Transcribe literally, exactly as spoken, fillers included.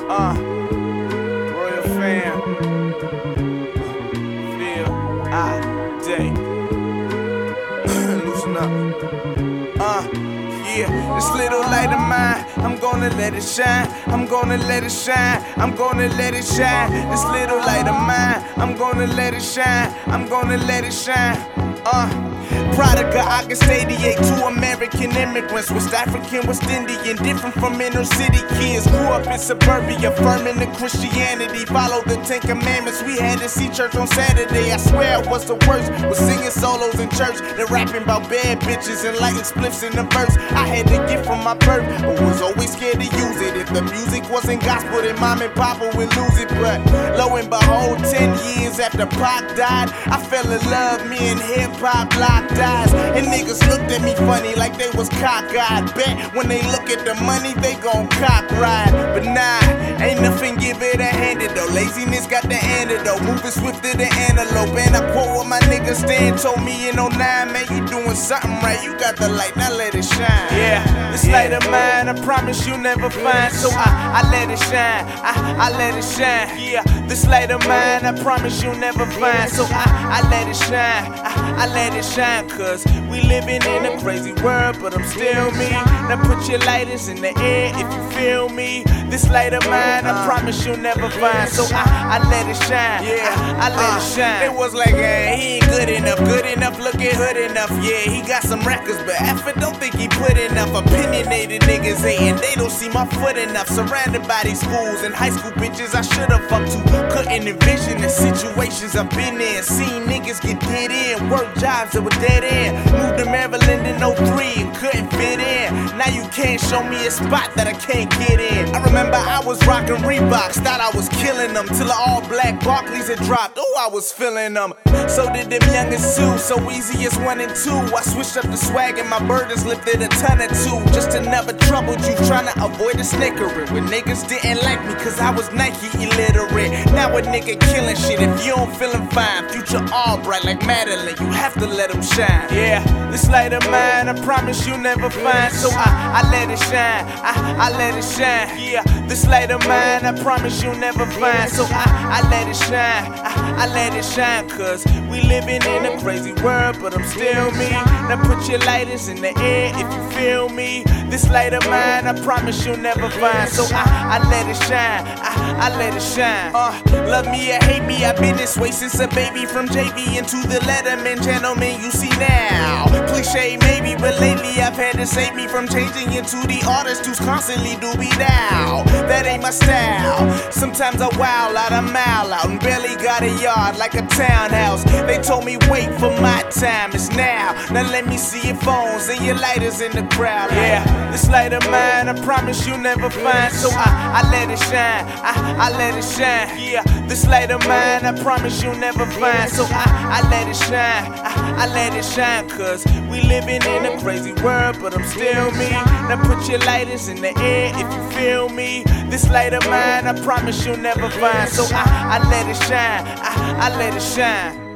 Uh, Royal fam. Feel I day. Loosen up. Uh, yeah, this little light of mine, I'm gonna let it shine. I'm gonna let it shine. I'm gonna let it shine. This little light of mine, I'm gonna let it shine. I'm gonna let it shine. Uh. Product of August eighty-eight, two American immigrants, West African, West Indian, different from inner city kids. Grew up in suburbia, affirming the Christianity, followed the Ten Commandments. We had to see church on Saturday. I swear I was the worst, was singing solos in church, then rapping about bad bitches and lighting spliffs in the verse. I had to get from my birth, but was always scared to use it. If the music wasn't gospel, then mom and papa would lose it. But lo and behold, ten years after Pac died, I fell in love, me and hip hop locked eyes. And niggas looked at me funny like they was cockeyed. Bet when they look at the money, they gon' cock ride. But nah, ain't nothing give it a antidote. Laziness got the antidote, moving swifter than antelope. And I quote what my nigga Stan told me in oh nine, man, you doing something right. You got the light, now let it shine. Yeah, this light of mine, I promise you'll never find. So I, I let it shine, I, I let it shine. Yeah, this light of mine, I promise you'll never find. So I, I let it shine, I, I let it shine. Cause we living in a crazy world, but I'm still me. Now put your lighters in the air if you feel me. This light of mine, I promise you'll never find. So I, I let it shine, yeah, I, I let it shine. It was like, hey, he ain't good enough, good enough, looking hood enough. Yeah, he got some records, but effort don't think he put enough. Opinionated niggas hating, they don't see my foot enough. Surrounded by these fools and high school bitches I should've fucked to. Couldn't envision the situations I've been in. Seen niggas get dead in, work jobs that were dead in. Moved to Maryland in oh three and couldn't fit in. Now you can't show me a spot that I can't get in. I remember I was rocking Reeboks, thought I was killing them, till the all black Barclays had dropped, oh I was feeling them. So did them youngest too, so easy as one and two. I switched up the swag and my burdens lifted a ton or two. Just to never trouble you, trying to avoid the snickering. When niggas didn't like me cause I was Nike illiterate. Now a nigga killing shit, if you don't feelin' fine. Future all bright like Madeline, you have to let him shine. Yeah, this light of mine, I promise you'll never find. So I, I let it shine, I, I let it shine. Yeah, this light of mine, I promise you'll never find. So I, I let it shine, I, I let it shine. Cause we living in a crazy world, but I'm still me. Now put your lighters in the air if you feel me. This light of mine, I promise you'll never find. So I, I let it shine, I, I let it shine. Uh, love me or hate me, I've been this way since a baby. From J V into the Letterman, gentlemen, you see now. Cliche maybe, but lately I've had to save me from changing into the artist who's constantly doobie down. That ain't my style. Sometimes I wow out, I mile out, and barely got a yard like a townhouse. They told me wait for my time, it's now. Now let me see your phones and your lighters in the crowd. Yeah, this light of mine, I promise you'll never find. So I, I let it shine, I, I let it shine. Yeah, this light of mine, I promise you'll never find. So I, I let it shine, I, I let it shine. Cause we living in a crazy world, but I'm still me. Now put your lighters in the air if you feel me. This light of mine, I promise you'll never find. So I, I let it shine, I, I let it shine.